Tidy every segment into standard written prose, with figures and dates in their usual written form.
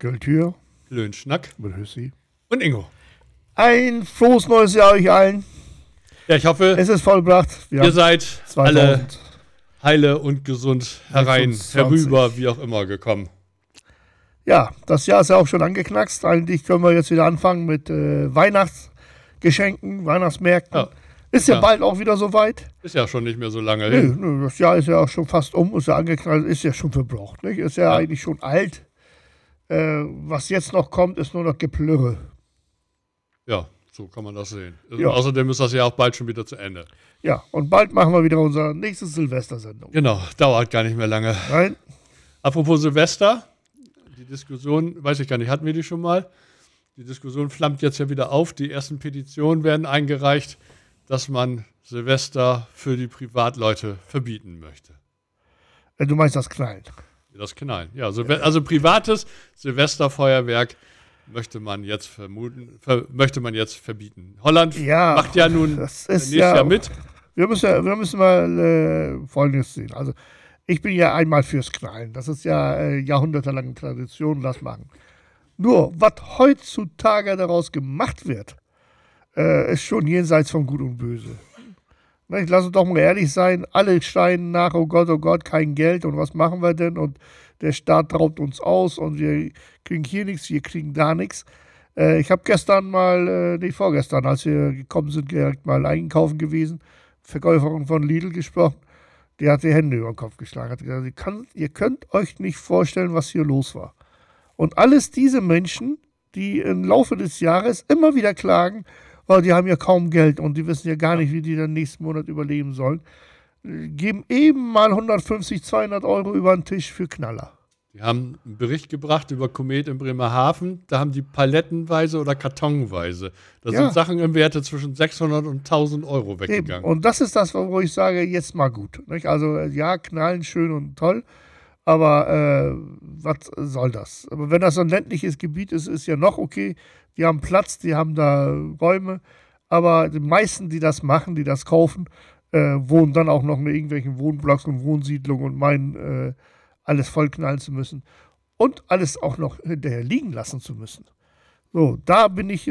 Kultur. Löhnschnack. Mit Hüssi. Und Ingo. Ein frohes neues Jahr euch allen. Ja, ich hoffe, es ist vollbracht. ihr seid 2000. alle heile und gesund herein, 26. herüber, wie auch immer gekommen. Ja, das Jahr ist ja auch schon angeknackst. Eigentlich können wir jetzt wieder anfangen mit Weihnachtsgeschenken, Weihnachtsmärkten. Ja. Ist ja bald auch wieder soweit. Ist ja schon nicht mehr so lange hin. Nö, das Jahr ist ja auch schon fast ist ja angeknallt, ist ja schon verbraucht. Nicht? Ist ja eigentlich schon alt. Was jetzt noch kommt, ist nur noch Geplürre. Ja, so kann man das sehen. Ja. Außerdem ist das ja auch bald schon wieder zu Ende. Ja, und bald machen wir wieder unsere nächste Silvestersendung. Genau, dauert gar nicht mehr lange. Nein? Apropos Silvester, die Diskussion, weiß ich gar nicht, hatten wir die schon mal? Die Diskussion flammt jetzt ja wieder auf. Die ersten Petitionen werden eingereicht, dass man Silvester für die Privatleute verbieten möchte. Du meinst das Knallen? Das Knallen, ja. Also privates Silvesterfeuerwerk möchte man jetzt verbieten. Holland macht ja nun nächstes Jahr mit. Wir müssen mal Folgendes sehen. Also ich bin ja einmal fürs Knallen. Das ist ja jahrhundertelange Tradition, das machen. Nur, was heutzutage daraus gemacht wird, ist schon jenseits von Gut und Böse. Lass uns doch mal ehrlich sein, alle schreien nach, oh Gott, kein Geld und was machen wir denn? Und der Staat raubt uns aus und wir kriegen hier nichts, wir kriegen da nichts. Ich habe vorgestern, als wir gekommen sind, direkt mal einkaufen gewesen, Verkäuferin von Lidl gesprochen, die hat die Hände über den Kopf geschlagen, hat gesagt, ihr könnt euch nicht vorstellen, was hier los war. Und alles diese Menschen, die im Laufe des Jahres immer wieder klagen, weil die haben ja kaum Geld und die wissen ja gar nicht, wie die dann nächsten Monat überleben sollen, geben eben mal 150, 200 Euro über den Tisch für Knaller. Die haben einen Bericht gebracht über Komet in Bremerhaven. Da haben die palettenweise oder kartonweise. Da sind Sachen im Werte zwischen 600 und 1000 Euro weggegangen. Eben. Und das ist das, wo ich sage, jetzt mal gut. Nicht? Also ja, knallen, schön und toll. Aber was soll das? Aber wenn das so ein ländliches Gebiet ist, ist ja noch okay. Die haben Platz, die haben da Räume. Aber die meisten, die das machen, die das kaufen, wohnen dann auch noch in irgendwelchen Wohnblocks und Wohnsiedlungen und meinen, alles vollknallen zu müssen. Und alles auch noch hinterher liegen lassen zu müssen. So, da bin ich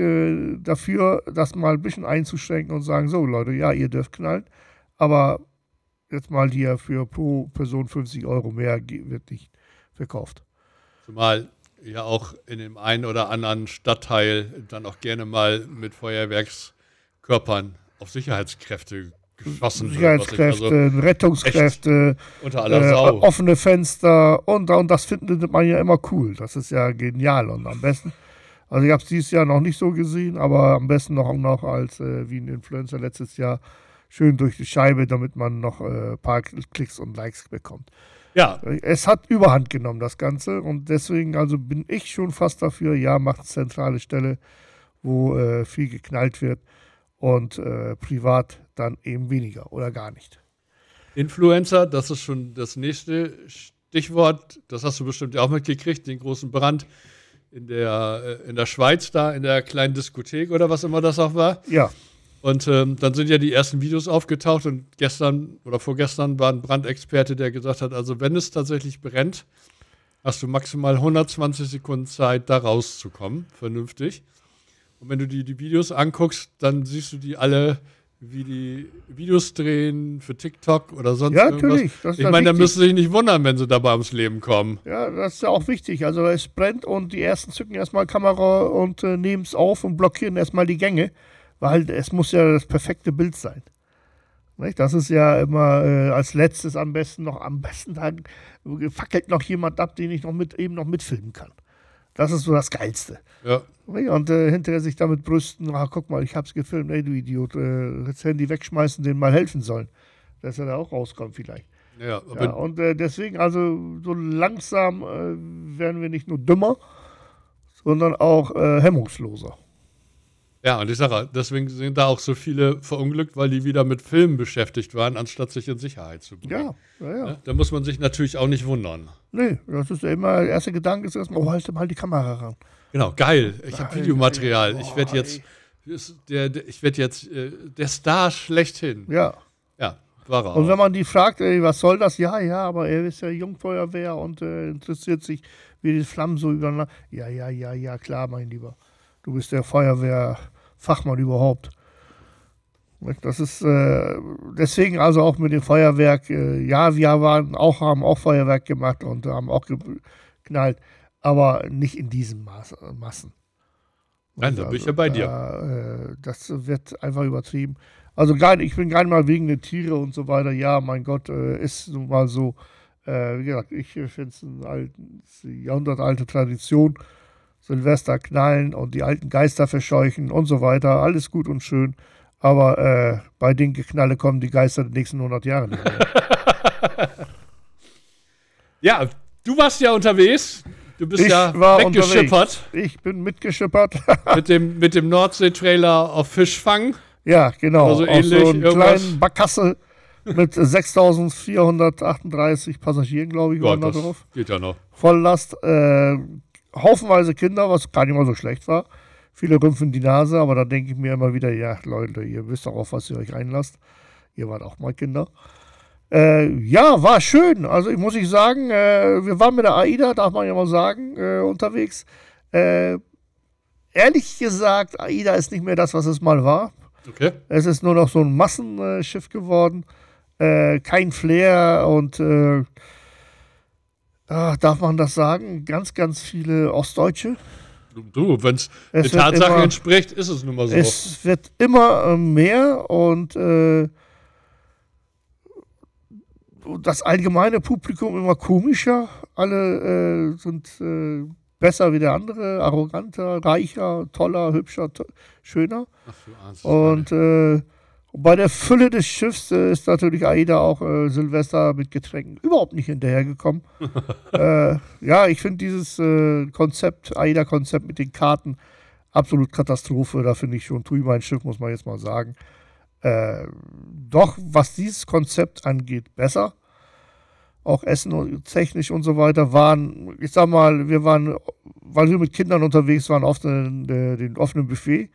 dafür, das mal ein bisschen einzuschränken und sagen, so Leute, ja, ihr dürft knallen, aber jetzt mal hier für pro Person 50 Euro mehr wird nicht verkauft. Zumal ja auch in dem einen oder anderen Stadtteil dann auch gerne mal mit Feuerwerkskörpern auf Sicherheitskräfte geschossen wird. Sicherheitskräfte, Rettungskräfte, unter aller Sau. Offene Fenster und das findet man ja immer cool. Das ist ja genial und am besten, also ich habe es dieses Jahr noch nicht so gesehen, aber am besten noch als wie ein Influencer letztes Jahr schön durch die Scheibe, damit man noch ein paar Klicks und Likes bekommt. Ja. Es hat Überhand genommen, das Ganze. Und deswegen also bin ich schon fast dafür, ja, macht zentrale Stelle, wo viel geknallt wird und privat dann eben weniger oder gar nicht. Influencer, das ist schon das nächste Stichwort. Das hast du bestimmt ja auch mitgekriegt, den großen Brand in der Schweiz da, in der kleinen Diskothek oder was immer das auch war. Ja. Und dann sind ja die ersten Videos aufgetaucht und gestern oder vorgestern war ein Brandexperte, der gesagt hat, also wenn es tatsächlich brennt, hast du maximal 120 Sekunden Zeit, da rauszukommen, vernünftig. Und wenn du die Videos anguckst, dann siehst du die alle, wie die Videos drehen für TikTok oder sonst irgendwas. Natürlich. Ich meine, da müssen sie sich nicht wundern, wenn sie dabei ums Leben kommen. Ja, das ist ja auch wichtig. Also es brennt und die ersten zücken erstmal Kamera und nehmen es auf und blockieren erstmal die Gänge. Weil es muss ja das perfekte Bild sein. Nicht? Das ist ja immer als letztes am besten Tag fackelt noch jemand ab, den ich noch mitfilmen kann. Das ist so das Geilste. Ja. Und hinterher sich damit brüsten, guck mal, ich hab's gefilmt, ey du Idiot, das Handy wegschmeißen, denen mal helfen sollen. Dass er da auch rauskommt vielleicht. Ja, und deswegen, also so langsam werden wir nicht nur dümmer, sondern auch hemmungsloser. Ja, und ich sage, deswegen sind da auch so viele verunglückt, weil die wieder mit Filmen beschäftigt waren, anstatt sich in Sicherheit zu bringen. Ja. Da muss man sich natürlich auch nicht wundern. Nee, das ist ja immer, der erste Gedanke ist erstmal, halt mal die Kamera ran. Genau, geil. Ich habe Videomaterial. Ich werde jetzt der Star schlechthin. Ja. Ja, war er Und auch. wenn man die fragt, was soll das? Ja, aber er ist ja Jungfeuerwehr und interessiert sich wie die Flammen so übereinander. Ja, klar, mein Lieber. Du bist der Feuerwehrfachmann überhaupt. Das ist deswegen also auch mit dem Feuerwerk, ja, wir haben auch Feuerwerk gemacht und haben auch geknallt, aber nicht in diesen Massen. Nein, da bin ich ja bei dir. Das wird einfach übertrieben. Also ich bin gar nicht mal wegen der Tiere und so weiter. Ja, mein Gott, ist nun mal so. Wie gesagt, ich finde es eine jahrhundertalte Tradition. Silvester knallen und die alten Geister verscheuchen und so weiter. Alles gut und schön. Aber bei den Geknalle kommen die Geister die nächsten 100 Jahre nicht mehr. Ja, du warst ja unterwegs. Du bist weggeschippert. Ich bin mitgeschippert. mit dem Nordsee-Trailer auf Fischfang. Ja, genau. Also auf ähnlich, so einen kleinen Barkasse mit 6.438 Passagieren, glaube ich, waren da drauf. Geht ja noch. Volllast. Haufenweise Kinder, was gar nicht mal so schlecht war. Viele rümpfen die Nase, aber da denke ich mir immer wieder, ja, Leute, ihr wisst doch auf was ihr euch einlasst. Ihr wart auch mal Kinder. Ja, war schön. Also ich muss sagen, wir waren mit der AIDA, darf man ja mal sagen, unterwegs. Ehrlich gesagt, AIDA ist nicht mehr das, was es mal war. Okay. Es ist nur noch so ein Massenschiff geworden. Kein Flair und darf man das sagen? Ganz, ganz viele Ostdeutsche. Du, wenn es der Tatsache entspricht, ist es nun mal so. Es wird immer mehr und das allgemeine Publikum immer komischer. Alle sind besser wie der andere, arroganter, reicher, toller, hübscher, schöner. Ach, du ahnst es und bei der Fülle des Schiffs ist natürlich AIDA auch Silvester mit Getränken überhaupt nicht hinterhergekommen. Ja, ich finde dieses AIDA-Konzept mit den Karten absolut Katastrophe. Da finde ich schon mein Schiff, muss man jetzt mal sagen. Doch, was dieses Konzept angeht, besser. Auch Essen und technisch und so weiter waren, ich sag mal, weil wir mit Kindern unterwegs waren, auf den offenen Buffet.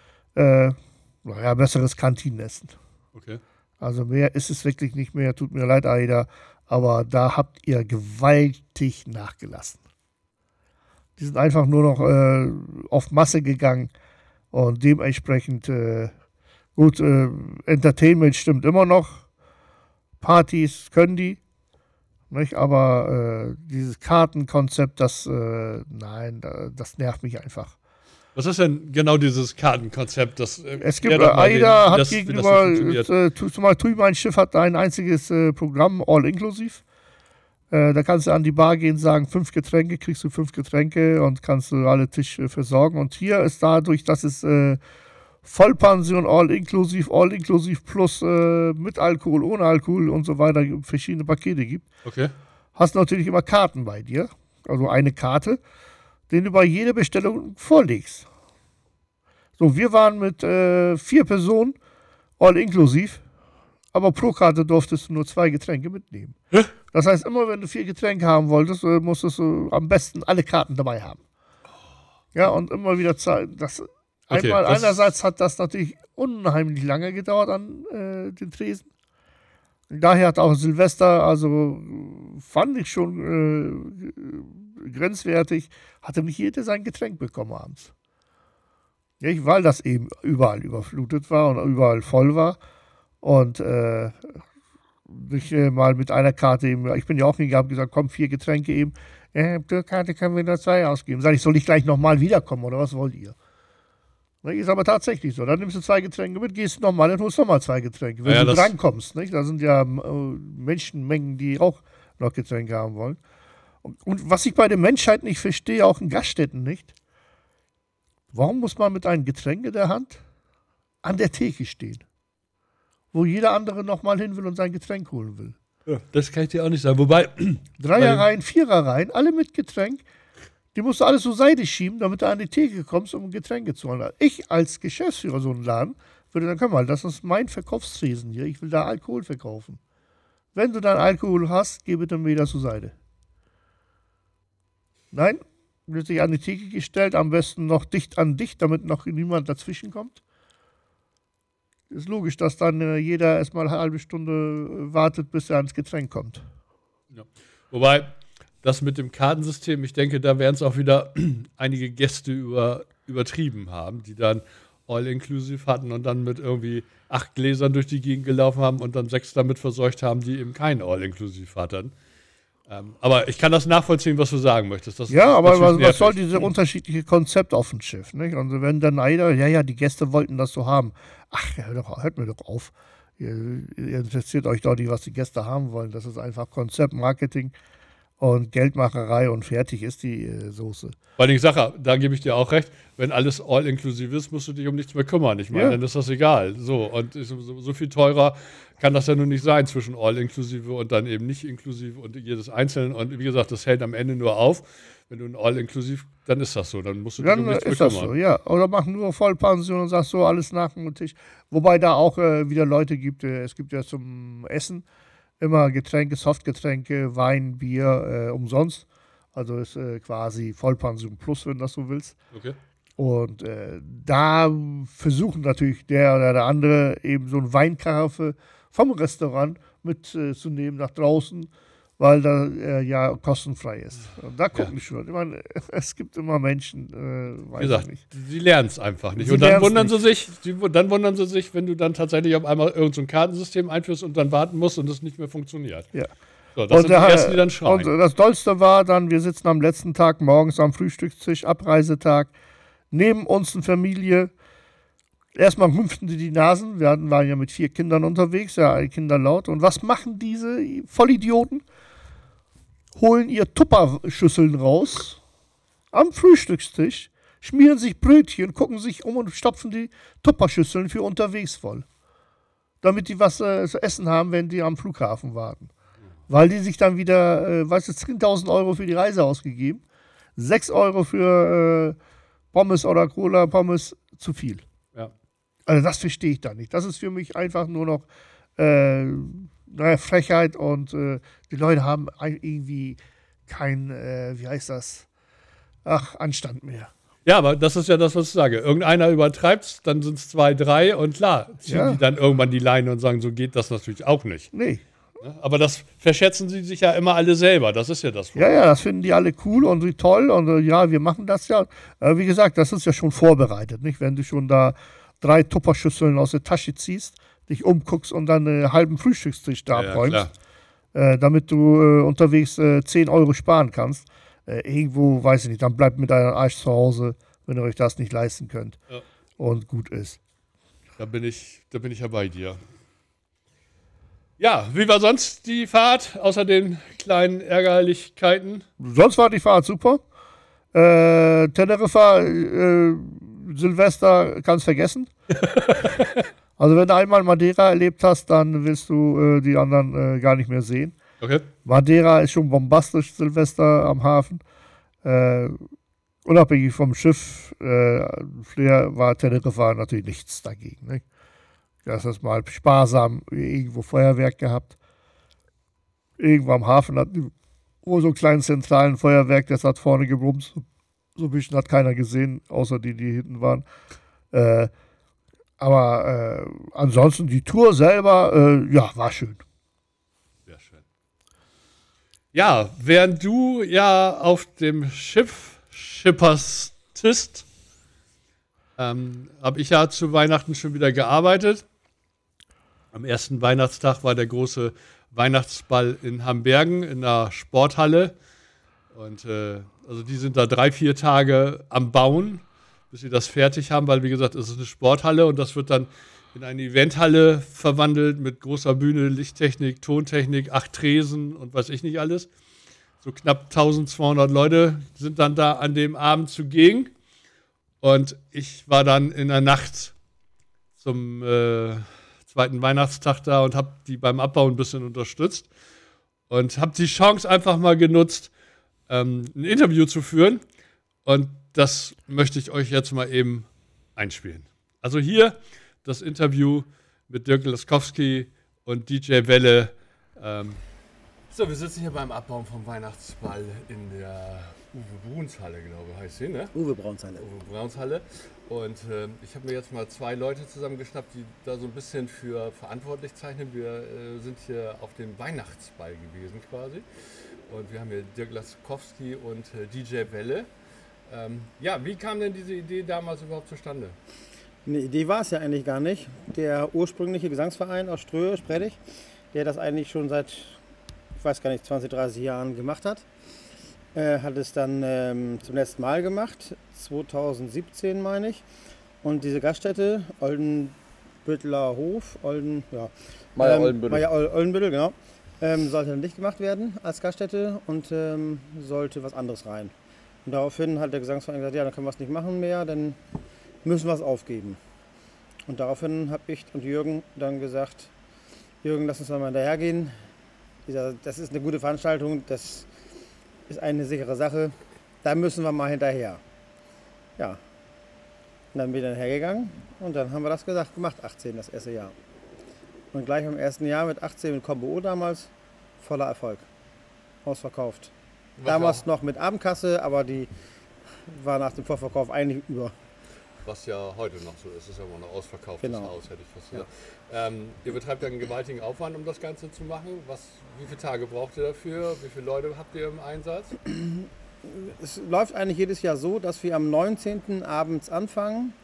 Naja, besseres Kantinenessen. Okay. Also mehr ist es wirklich nicht mehr. Tut mir leid, AIDA, aber da habt ihr gewaltig nachgelassen. Die sind einfach nur noch auf Masse gegangen und dementsprechend gut, Entertainment stimmt immer noch. Partys können die, nicht? Aber dieses Kartenkonzept, das nervt mich einfach. Was ist denn genau dieses Kartenkonzept? Es gibt, AIDA hat gegenüber, zum mein Schiff hat ein einziges Programm, All-Inclusive. Da kannst du an die Bar gehen, sagen, 5 Getränke, kriegst du 5 Getränke und kannst du alle Tische versorgen. Und hier ist dadurch, dass es Vollpension, All-Inclusive plus mit Alkohol, ohne Alkohol und so weiter, verschiedene Pakete gibt. Okay. Hast natürlich immer Karten bei dir, also eine Karte, den du bei jeder Bestellung vorlegst. So, wir waren mit 4 Personen, all inklusiv, aber pro Karte durftest du nur 2 Getränke mitnehmen. Hä? Das heißt, immer wenn du 4 Getränke haben wolltest, musstest du am besten alle Karten dabei haben. Ja, und immer wieder zeigen. Einerseits hat das natürlich unheimlich lange gedauert an den Tresen. Daher hat auch Silvester, also fand ich schon grenzwertig, hatte nicht jeder sein Getränk bekommen abends. Nicht, weil das eben überall überflutet war und überall voll war. Und ich mal mit einer Karte eben, ich bin ja auch hingegangen, habe gesagt, komm, 4 Getränke eben. Die Karte können wir nur 2 ausgeben. Sag ich, soll ich gleich nochmal wiederkommen oder was wollt ihr? Ist aber tatsächlich so. Dann nimmst du 2 Getränke mit, gehst nochmal und holst nochmal 2 Getränke. Wenn du drankommst, nicht? Da sind ja Menschenmengen, die auch noch Getränke haben wollen. Und was ich bei der Menschheit nicht verstehe, auch in Gaststätten nicht, warum muss man mit einem Getränk in der Hand an der Theke stehen, wo jeder andere nochmal hin will und sein Getränk holen will? Ja, das kann ich dir auch nicht sagen. Wobei 3er-Reihen, 4er-Reihen, alle mit Getränk. Die musst du alles zur Seite schieben, damit du an die Theke kommst, um Getränke zu holen. Ich als Geschäftsführer so einen Laden würde dann, komm mal, das ist mein Verkaufstresen hier, ich will da Alkohol verkaufen. Wenn du dann Alkohol hast, geh bitte wieder zur Seite. Nein, wird sich an die Theke gestellt, am besten noch dicht an dicht, damit noch niemand dazwischen kommt. Ist logisch, dass dann jeder erstmal eine halbe Stunde wartet, bis er ans Getränk kommt. Ja. Wobei, das mit dem Kartensystem, ich denke, da werden es auch wieder einige Gäste übertrieben haben, die dann All-Inclusive hatten und dann mit irgendwie 8 Gläsern durch die Gegend gelaufen haben und dann 6 damit verseucht haben, die eben kein All-Inclusive hatten. Aber ich kann das nachvollziehen, was du sagen möchtest. Das Ja, ist aber natürlich was soll nervig. diese unterschiedliche Konzept auf dem Schiff? Nicht? Und wenn dann einer, ja, die Gäste wollten das so haben. Ach, ja, hört mir doch auf. Ihr interessiert euch doch nicht, was die Gäste haben wollen. Das ist einfach Konzept, Marketing und Geldmacherei und fertig ist die Soße. Weil ich sage, da gebe ich dir auch recht, wenn alles all-inklusiv ist, musst du dich um nichts mehr kümmern. Ich meine, Ja. dann ist das egal. So, und so viel teurer kann das ja nun nicht sein zwischen all-inklusive und dann eben nicht inklusive und jedes Einzelne. Und wie gesagt, das hält am Ende nur auf. Wenn du ein all-inklusiv, dann ist das so. Dann musst du dich Dann um nichts mehr ist das kümmern. so, ja. Oder mach nur Vollpension und sagst so, alles nach dem Tisch. Wobei da auch wieder Leute gibt, es gibt ja zum Essen immer Getränke, Softgetränke, Wein, Bier umsonst. Also ist quasi Vollpension plus, wenn du das so willst. Okay. Und da versuchen natürlich der oder der andere eben so eine Weinkaraffe vom Restaurant mitzunehmen nach draußen, weil da ja kostenfrei ist. Und da gucken ich schon. Ich meine, es gibt immer Menschen, Wie weiß gesagt, ich nicht. sie lernen es einfach nicht. Sie Und dann lernen's wundern, nicht. dann wundern sie sich, wenn du dann tatsächlich auf einmal irgend so ein Kartensystem einführst und dann warten musst und es nicht mehr funktioniert. Ja. So, das sind die Ersten, die dann Und schreien. das Dollste war dann, wir sitzen am letzten Tag morgens am Frühstückstisch, Abreisetag, neben uns eine Familie. Erstmal rümpften die Nasen, waren ja mit 4 Kindern unterwegs, ja, alle Kinder laut. Und was machen diese Vollidioten? Holen ihr Tupperschüsseln raus am Frühstückstisch, schmieren sich Brötchen, gucken sich um und stopfen die Tupperschüsseln für unterwegs voll. Damit die was zu essen haben, wenn die am Flughafen warten. Weil die sich dann wieder, 10.000 Euro für die Reise ausgegeben. 6 Euro für Pommes oder Cola, Pommes, zu viel. Ja. Also das verstehe ich da nicht. Das ist für mich einfach nur noch Frechheit und die Leute haben irgendwie kein, wie heißt das, Anstand mehr. Ja, aber das ist ja das, was ich sage. Irgendeiner übertreibt, dann sind es 2, 3 und klar, ziehen Ja. die dann irgendwann die Leine und sagen, so geht das natürlich auch nicht. Nee. Ne? Aber das verschätzen sie sich ja immer alle selber. Das ist ja das Ja, ja, das finden die alle cool und wie toll und ja, wir machen das ja. Wie gesagt, das ist ja schon vorbereitet, nicht? Wenn du schon da 3 Tupperschüsseln aus der Tasche ziehst, dich umguckst und dann einen halben Frühstückstisch da Ja, abräumst, klar. damit du unterwegs 10 Euro sparen kannst. Irgendwo, weiß ich nicht, dann bleibt mit deinem Arsch zu Hause, wenn ihr euch das nicht leisten könnt. Ja. Und gut ist. Da bin ich ja bei dir. Ja, wie war sonst die Fahrt, außer den kleinen Ärgerlichkeiten? Sonst war die Fahrt super. Teneriffa, Silvester, kannst vergessen. Also wenn du einmal Madeira erlebt hast, dann willst du die anderen gar nicht mehr sehen. Okay. Madeira ist schon bombastisch, Silvester am Hafen. Unabhängig vom Schiff, Flair war Teneriffa natürlich nichts dagegen. Nicht? Das ist mal sparsam irgendwo Feuerwerk gehabt. Irgendwo am Hafen hat so einen kleinen zentralen Feuerwerk, das hat vorne gebrummt. So ein bisschen hat keiner gesehen, außer die hinten waren. Aber ansonsten die Tour selber, ja, war schön. Sehr schön. Ja, während du ja auf dem Schiff schipperstest, habe ich ja zu Weihnachten schon wieder gearbeitet. Am ersten Weihnachtstag war der große Weihnachtsball in Hambergen in der Sporthalle. Und also die sind da 3, 4 Tage am Bauen, bis sie das fertig haben, weil wie gesagt, es ist eine Sporthalle und das wird dann in eine Eventhalle verwandelt mit großer Bühne, Lichttechnik, Tontechnik, 8 Tresen und weiß ich nicht alles. So knapp 1200 Leute sind dann da an dem Abend zugegen. Und ich war dann in der Nacht zum zweiten Weihnachtstag da und habe die beim Abbau ein bisschen unterstützt. Und habe die Chance einfach mal genutzt, ein Interview zu führen. Und das möchte ich euch jetzt mal eben einspielen. Also hier das Interview mit Dirk Laskowski und DJ Welle. So, wir sitzen hier beim Abbauen vom Weihnachtsball in der Uwe Bruns Halle, glaube ich, heißt sie, ne? Uwe Brauns Halle. Uwe Brauns Halle. Und ich habe mir jetzt mal 2 Leute zusammengeschnappt, die da so ein bisschen für verantwortlich zeichnen. Wir sind hier auf dem Weihnachtsball gewesen quasi. Und wir haben hier Dirk Laskowski und DJ Welle. Ja, wie kam denn diese Idee damals überhaupt zustande? Eine Idee war es ja eigentlich gar nicht. Der ursprüngliche Gesangsverein aus Ströhe, Spredig, der das eigentlich schon seit, ich weiß gar nicht, 20, 30 Jahren gemacht hat, hat es dann zum letzten Mal gemacht, 2017 meine ich. Und diese Gaststätte, Oldenbütteler Hof, Oldenbüttel, genau, sollte dann dicht gemacht werden als Gaststätte und sollte was anderes rein. Und daraufhin hat der Gesangsverein gesagt, ja, dann können wir es nicht machen mehr, dann müssen wir es aufgeben. Und daraufhin habe ich und Jürgen dann gesagt, Jürgen, lass uns mal hinterhergehen. Das ist eine gute Veranstaltung, das ist eine sichere Sache, da müssen wir mal hinterher. Ja, und dann bin ich dann hergegangen und dann haben wir das gemacht, 18, das erste Jahr. Und gleich im ersten Jahr mit 18 mit Combo O damals, voller Erfolg, ausverkauft. Damals noch mit Abendkasse, aber die war nach dem Vorverkauf eigentlich über. Was ja heute noch so ist, ist ja immer ein ausverkauftes Genau. Haus, hätte ich fast gesagt. Ihr betreibt ja einen gewaltigen Aufwand, um das Ganze zu machen. Wie viele Tage braucht ihr dafür? Wie viele Leute habt ihr im Einsatz? Es läuft eigentlich jedes Jahr so, dass wir am 19. abends anfangen.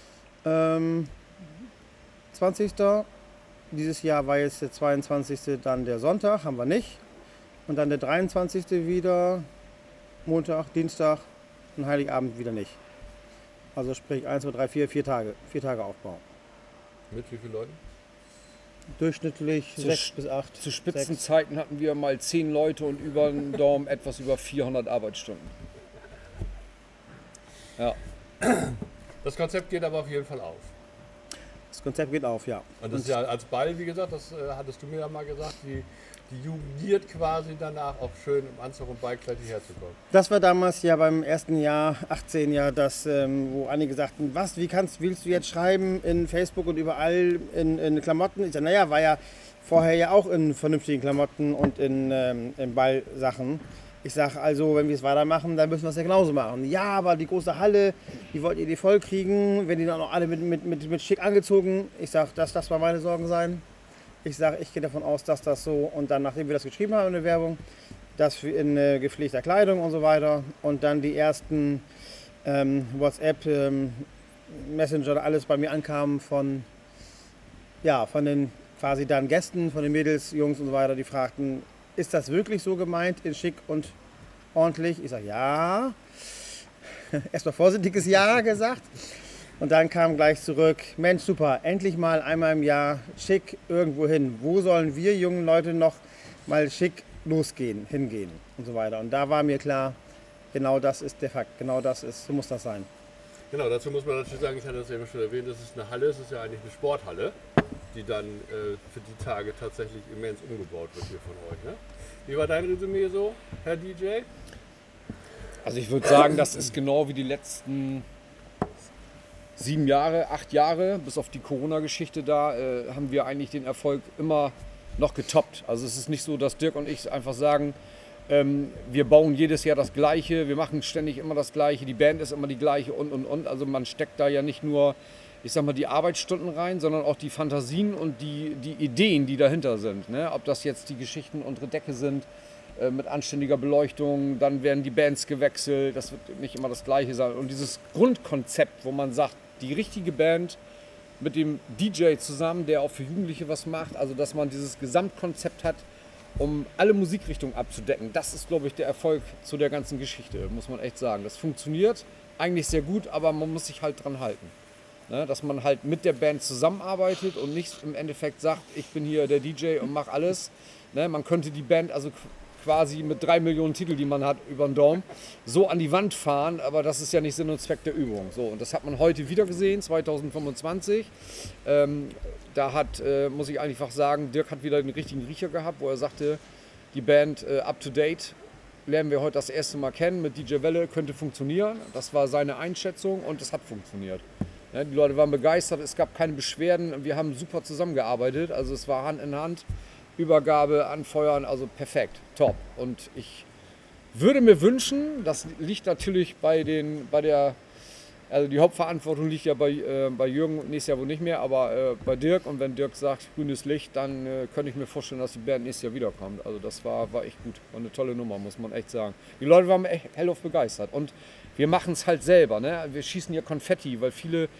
20. Dieses Jahr war jetzt der 22. dann der Sonntag, haben wir nicht. Und dann der 23. wieder, Montag, Dienstag und Heiligabend wieder nicht. Also sprich 1, 2, 3, 4 Tage. 4 Tage Aufbau. Mit wie vielen Leuten? Durchschnittlich 6 bis 8. Zu Spitzenzeiten hatten wir mal 10 Leute und über den Daumen etwas über 400 Arbeitsstunden. Ja. Das Konzept geht aber auf jeden Fall auf. Das Konzept geht auf, ja. Und das ist ja als Ball, wie gesagt, das hattest du mir ja mal gesagt, die jubiliert quasi danach auch schön im Anzug und Ballkleid hierher zu kommen. Das war damals ja beim ersten Jahr, 18 Jahr, das, wo einige sagten, willst du jetzt schreiben in Facebook und überall in Klamotten? Ich sage, naja, war ja vorher ja auch in vernünftigen Klamotten und in Ballsachen. Ich sage also, wenn wir es weitermachen, dann müssen wir es ja genauso machen. Ja, aber die große Halle, die wollt ihr die voll kriegen, wenn die dann auch alle mit schick angezogen. Ich sage, das war meine Sorgen sein. Ich sage, ich gehe davon aus, dass das so, und dann, nachdem wir das geschrieben haben in der Werbung, dass wir in gepflegter Kleidung und so weiter und dann die ersten WhatsApp, Messenger, alles bei mir ankamen von den quasi dann Gästen, von den Mädels, Jungs und so weiter, die fragten, ist das wirklich so gemeint, in schick und ordentlich? Ich sage, ja. Erstmal vorsichtiges Ja gesagt. Und dann kam gleich zurück, Mensch, super, endlich mal einmal im Jahr schick irgendwo hin. Wo sollen wir jungen Leute noch mal schick hingehen und so weiter. Und da war mir klar, genau das ist der Fakt, so muss das sein. Genau, dazu muss man natürlich sagen, ich hatte das eben schon erwähnt, das ist eine Halle, es ist ja eigentlich eine Sporthalle, die dann für die Tage tatsächlich immens umgebaut wird hier von euch. Ne? Wie war dein Resümee so, Herr DJ? Also ich würde sagen, das ist genau wie die letzten 7 Jahre, 8 Jahre, bis auf die Corona-Geschichte da, haben wir eigentlich den Erfolg immer noch getoppt. Also es ist nicht so, dass Dirk und ich einfach sagen, wir bauen jedes Jahr das Gleiche, wir machen ständig immer das Gleiche, die Band ist immer die gleiche und. Also man steckt da ja nicht nur, ich sag mal, die Arbeitsstunden rein, sondern auch die Fantasien und die Ideen, die dahinter sind. Ne? Ob das jetzt die Geschichten unter Decke sind, mit anständiger Beleuchtung, dann werden die Bands gewechselt, das wird nicht immer das Gleiche sein. Und dieses Grundkonzept, wo man sagt, die richtige Band mit dem DJ zusammen, der auch für Jugendliche was macht, also dass man dieses Gesamtkonzept hat, um alle Musikrichtungen abzudecken. Das ist, glaube ich, der Erfolg zu der ganzen Geschichte, muss man echt sagen. Das funktioniert eigentlich sehr gut, aber man muss sich halt dran halten. Ne? Dass man halt mit der Band zusammenarbeitet und nicht im Endeffekt sagt, ich bin hier der DJ und mache alles. Ne? Man könnte die Band also quasi mit 3 Millionen Titel, die man hat, über den Daumen, so an die Wand fahren, aber das ist ja nicht Sinn und Zweck der Übung. So, und das hat man heute wieder gesehen, 2025. Da hat, muss ich einfach sagen, Dirk hat wieder den richtigen Riecher gehabt, wo er sagte, die Band up to date lernen wir heute das erste Mal kennen, mit DJ Welle könnte funktionieren. Das war seine Einschätzung und es hat funktioniert. Ja, die Leute waren begeistert, es gab keine Beschwerden, wir haben super zusammengearbeitet, also es war Hand in Hand. Übergabe, Anfeuern, also perfekt, top. Und ich würde mir wünschen, das liegt natürlich bei der Also die Hauptverantwortung liegt ja bei Jürgen, nächstes Jahr wohl nicht mehr, aber bei Dirk. Und wenn Dirk sagt, grünes Licht, dann könnte ich mir vorstellen, dass die Band nächstes Jahr wiederkommt. Also das war echt gut. War eine tolle Nummer, muss man echt sagen. Die Leute waren echt hellauf begeistert. Und wir machen es halt selber. Ne? Wir schießen ja Konfetti, weil viele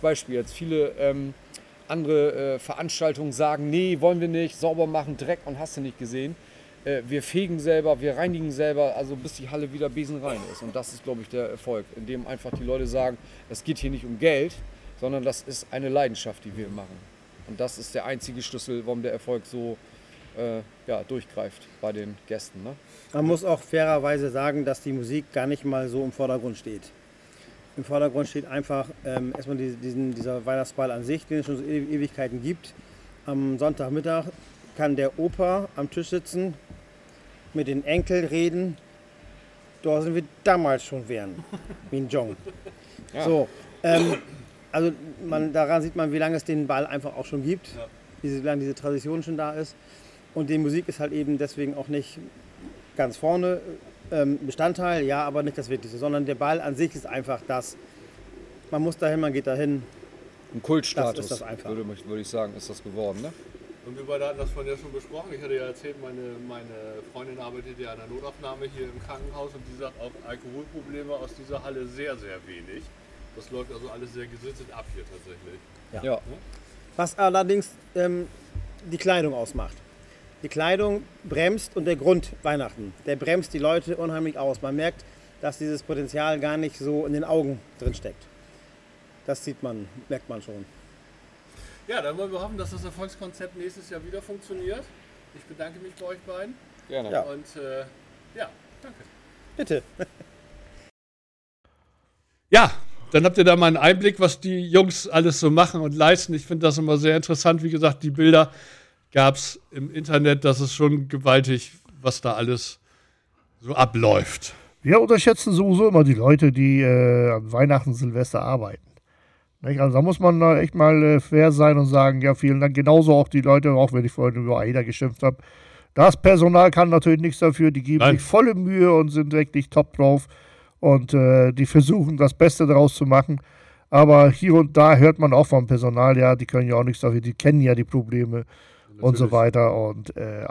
andere Veranstaltungen sagen, nee, wollen wir nicht, sauber machen, Dreck und hast du nicht gesehen. Wir fegen selber, wir reinigen selber, also bis die Halle wieder besenrein ist. Und das ist, glaube ich, der Erfolg, indem einfach die Leute sagen, es geht hier nicht um Geld, sondern das ist eine Leidenschaft, die wir machen. Und das ist der einzige Schlüssel, warum der Erfolg so durchgreift bei den Gästen. Ne? Man muss auch fairerweise sagen, dass die Musik gar nicht mal so im Vordergrund steht. Im Vordergrund steht einfach erstmal dieser Weihnachtsball an sich, den es schon so Ewigkeiten gibt. Am Sonntagmittag kann der Opa am Tisch sitzen, mit den Enkeln reden. Da sind wir damals schon wären, wie ein Jong. Ja. So, also daran sieht man, wie lange es den Ball einfach auch schon gibt, wie lange diese Tradition schon da ist. Und die Musik ist halt eben deswegen auch nicht ganz vorne Bestandteil, ja, aber nicht das Wichtigste, sondern der Ball an sich ist einfach das. Man muss dahin, man geht dahin. Ein Kultstatus, Das ist das einfach. würde ich sagen, ist das geworden. Ne? Und wir beide hatten das vorhin ja schon besprochen. Ich hatte ja erzählt, meine Freundin arbeitet ja an der Notaufnahme hier im Krankenhaus und die sagt auch Alkoholprobleme aus dieser Halle sehr, sehr wenig. Das läuft also alles sehr gesittet ab hier tatsächlich. Ja. Was allerdings die Kleidung ausmacht. Die Kleidung bremst und der Grund Weihnachten, der bremst die Leute unheimlich aus. Man merkt, dass dieses Potenzial gar nicht so in den Augen drin steckt. Das merkt man schon. Ja, dann wollen wir hoffen, dass das Erfolgskonzept nächstes Jahr wieder funktioniert. Ich bedanke mich bei euch beiden. Gerne. Ja. Und danke. Bitte. Ja, dann habt ihr da mal einen Einblick, was die Jungs alles so machen und leisten. Ich finde das immer sehr interessant. Wie gesagt, die Bilder gab es im Internet. Das ist schon gewaltig, was da alles so abläuft. Wir unterschätzen sowieso immer die Leute, die an Weihnachten, Silvester arbeiten. Nicht? Also da muss man echt mal fair sein und sagen, ja, vielen Dank. Genauso auch die Leute, auch wenn ich vorhin über AIDA geschimpft habe. Das Personal kann natürlich nichts dafür. Die geben sich volle Mühe und sind wirklich top drauf. Und die versuchen, das Beste daraus zu machen. Aber hier und da hört man auch vom Personal, ja, die können ja auch nichts dafür. Die kennen ja die Probleme und so weiter. Und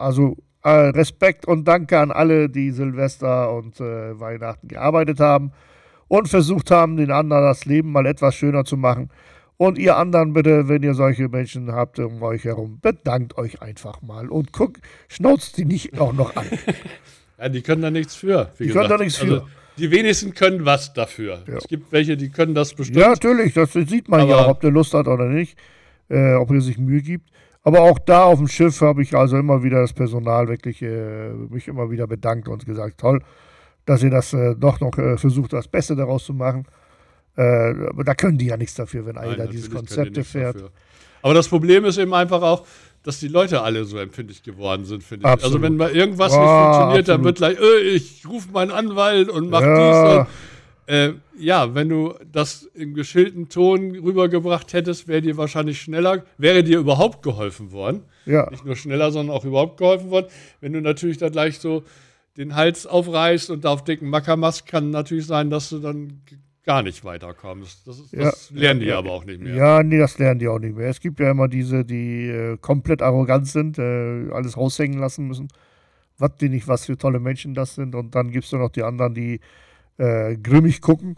Respekt und Danke an alle, die Silvester und Weihnachten gearbeitet haben und versucht haben, den anderen das Leben mal etwas schöner zu machen. Und ihr anderen bitte, wenn ihr solche Menschen habt um euch herum, bedankt euch einfach mal und schnauzt die nicht auch noch an. Ja, die können da nichts für. Die können da nichts für. Also, die wenigsten können was dafür. Ja. Es gibt welche, die können das bestimmt. Ja, natürlich, das sieht man ja auch, ob der Lust hat oder nicht, ob er sich Mühe gibt. Aber auch da auf dem Schiff habe ich also immer wieder das Personal wirklich mich immer wieder bedankt und gesagt, toll, dass ihr das doch noch versucht, das Beste daraus zu machen. Aber da können die ja nichts dafür, wenn AIDA diese Konzepte fährt. Dafür. Aber das Problem ist eben einfach auch, dass die Leute alle so empfindlich geworden sind, finde ich. Absolut. Also wenn mal irgendwas nicht funktioniert, dann wird gleich, ich rufe meinen Anwalt und mach dies. Und, wenn du das im geschillten Ton rübergebracht hättest, wäre dir überhaupt geholfen worden. Ja. Nicht nur schneller, sondern auch überhaupt geholfen worden. Wenn du natürlich dann gleich so den Hals aufreißt und da auf dicken Macker machst, kann natürlich sein, dass du dann gar nicht weiterkommst. Das lernen die aber auch nicht mehr. Ja, nee, das lernen die auch nicht mehr. Es gibt ja immer diese, die komplett arrogant sind, alles raushängen lassen müssen. Was für tolle Menschen das sind. Und dann gibt es noch die anderen, die grimmig gucken.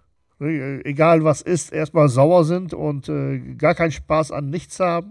Egal was ist, erstmal sauer sind und gar keinen Spaß an nichts haben.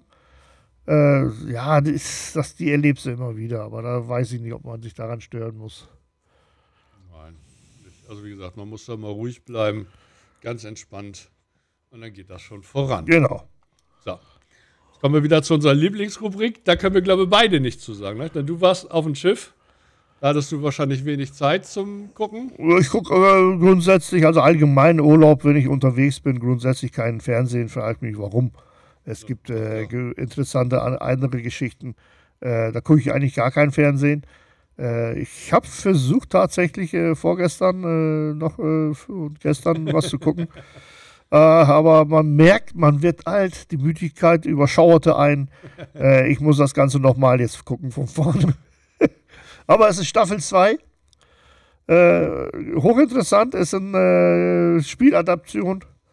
Die erlebst du immer wieder. Aber da weiß ich nicht, ob man sich daran stören muss. Nein. Also wie gesagt, man muss da mal ruhig bleiben, ganz entspannt und dann geht das schon voran. Genau. So, jetzt kommen wir wieder zu unserer Lieblingsrubrik. Da können wir, glaube ich, beide nichts zu sagen. Ne? Denn du warst auf dem Schiff, da hattest du wahrscheinlich wenig Zeit zum Gucken. Ich gucke grundsätzlich, also allgemein Urlaub, wenn ich unterwegs bin, grundsätzlich keinen Fernsehen, frage ich mich, warum. Es gibt interessante andere Geschichten. Da gucke ich eigentlich gar kein Fernsehen. Ich habe versucht tatsächlich vorgestern und gestern was zu gucken. Aber man merkt, man wird alt, die Müdigkeit überschauerte ein. Ich muss das Ganze nochmal jetzt gucken von vorne. Aber es ist Staffel 2. Hochinteressant, es ist eine Spieladaption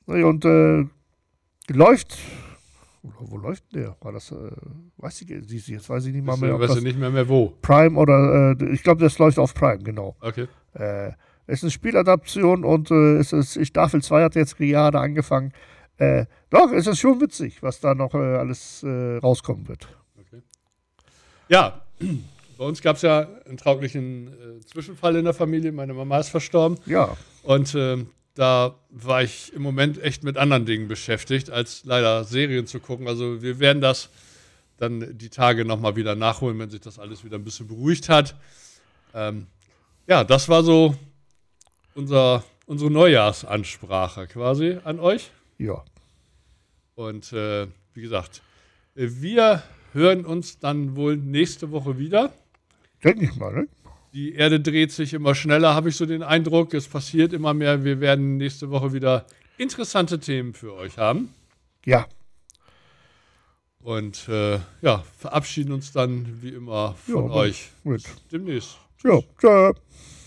Und läuft. Wo läuft der? War das, weiß ich, jetzt weiß ich nicht mal mehr. Weißt du nicht mehr wo? Prime oder, ich glaube, das läuft auf Prime, genau. Okay. Es ist eine Spieladaption und Staffel 2 hat jetzt gerade angefangen. Doch, es ist schon witzig, was da noch alles rauskommen wird. Okay. Ja, bei uns gab es ja einen traurischen Zwischenfall in der Familie. Meine Mama ist verstorben. Ja. Und da war ich im Moment echt mit anderen Dingen beschäftigt, als leider Serien zu gucken. Also wir werden das dann die Tage nochmal wieder nachholen, wenn sich das alles wieder ein bisschen beruhigt hat. Ja, das war so unsere Neujahrsansprache quasi an euch. Ja. Und wie gesagt, wir hören uns dann wohl nächste Woche wieder. Denke ich mal, ne? Die Erde dreht sich immer schneller, habe ich so den Eindruck. Es passiert immer mehr. Wir werden nächste Woche wieder interessante Themen für euch haben. Ja. Und verabschieden uns dann wie immer von Ja, euch. Mit. Bis demnächst. Ja, tschö.